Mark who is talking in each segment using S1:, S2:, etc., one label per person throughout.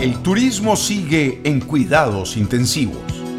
S1: El turismo sigue en cuidados intensivos.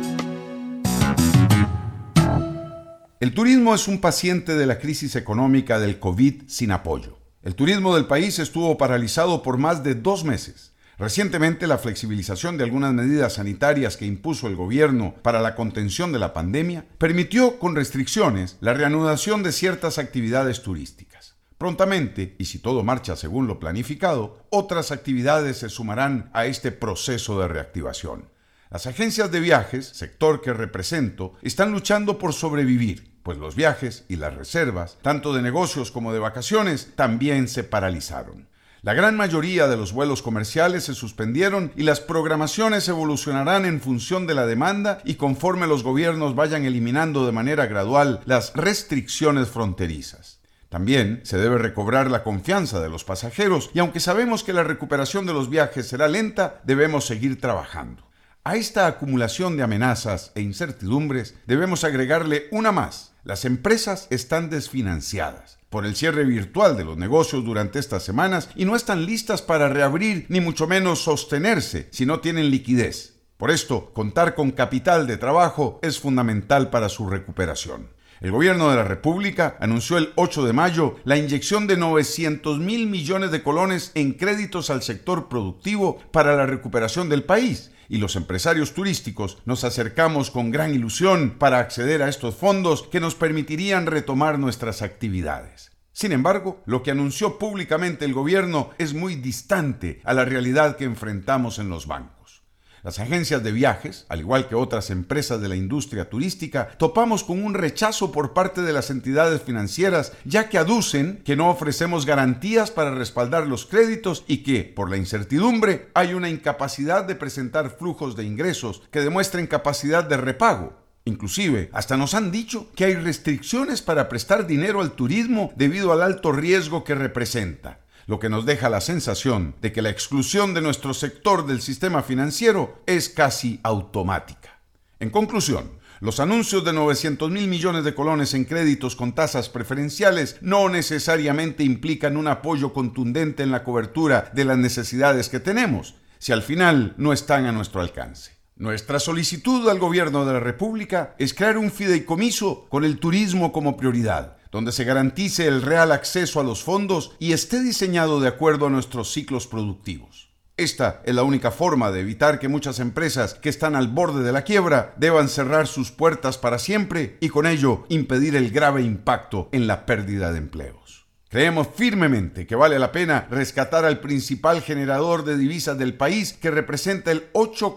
S1: El turismo es un paciente de la crisis económica del COVID sin apoyo. El turismo del país estuvo paralizado por más de 2 meses. Recientemente, la flexibilización de algunas medidas sanitarias que impuso el gobierno para la contención de la pandemia permitió, con restricciones, la reanudación de ciertas actividades turísticas. Prontamente, y si todo marcha según lo planificado, otras actividades se sumarán a este proceso de reactivación. Las agencias de viajes, sector que represento, están luchando por sobrevivir, pues los viajes y las reservas, tanto de negocios como de vacaciones, también se paralizaron. La gran mayoría de los vuelos comerciales se suspendieron y las programaciones evolucionarán en función de la demanda y conforme los gobiernos vayan eliminando de manera gradual las restricciones fronterizas. También se debe recobrar la confianza de los pasajeros y aunque sabemos que la recuperación de los viajes será lenta, debemos seguir trabajando. A esta acumulación de amenazas e incertidumbres debemos agregarle una más. Las empresas están desfinanciadas por el cierre virtual de los negocios durante estas semanas y no están listas para reabrir ni mucho menos sostenerse si no tienen liquidez. Por esto, contar con capital de trabajo es fundamental para su recuperación. El gobierno de la República anunció el 8 de mayo la inyección de 900.000 millones de colones en créditos al sector productivo para la recuperación del país. Y los empresarios turísticos nos acercamos con gran ilusión para acceder a estos fondos que nos permitirían retomar nuestras actividades. Sin embargo, lo que anunció públicamente el gobierno es muy distante a la realidad que enfrentamos en los bancos. Las agencias de viajes, al igual que otras empresas de la industria turística, topamos con un rechazo por parte de las entidades financieras, ya que aducen que no ofrecemos garantías para respaldar los créditos y que, por la incertidumbre, hay una incapacidad de presentar flujos de ingresos que demuestren capacidad de repago. Inclusive, hasta nos han dicho que hay restricciones para prestar dinero al turismo debido al alto riesgo que representa, lo que nos deja la sensación de que la exclusión de nuestro sector del sistema financiero es casi automática. En conclusión, los anuncios de 900.000 millones de colones en créditos con tasas preferenciales no necesariamente implican un apoyo contundente en la cobertura de las necesidades que tenemos, si al final no están a nuestro alcance. Nuestra solicitud al gobierno de la República es crear un fideicomiso con el turismo como prioridad, donde se garantice el real acceso a los fondos y esté diseñado de acuerdo a nuestros ciclos productivos. Esta es la única forma de evitar que muchas empresas que están al borde de la quiebra deban cerrar sus puertas para siempre y con ello impedir el grave impacto en la pérdida de empleos. Creemos firmemente que vale la pena rescatar al principal generador de divisas del país, que representa el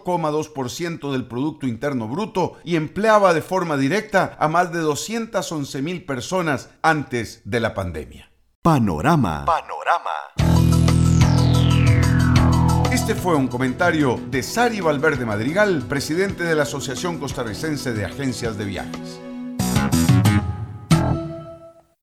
S1: 8,2% del Producto Interno Bruto y empleaba de forma directa a más de 211.000 personas antes de la pandemia.
S2: Panorama.
S1: Este fue un comentario de Sari Valverde Madrigal, presidente de la Asociación Costarricense de Agencias de Viajes.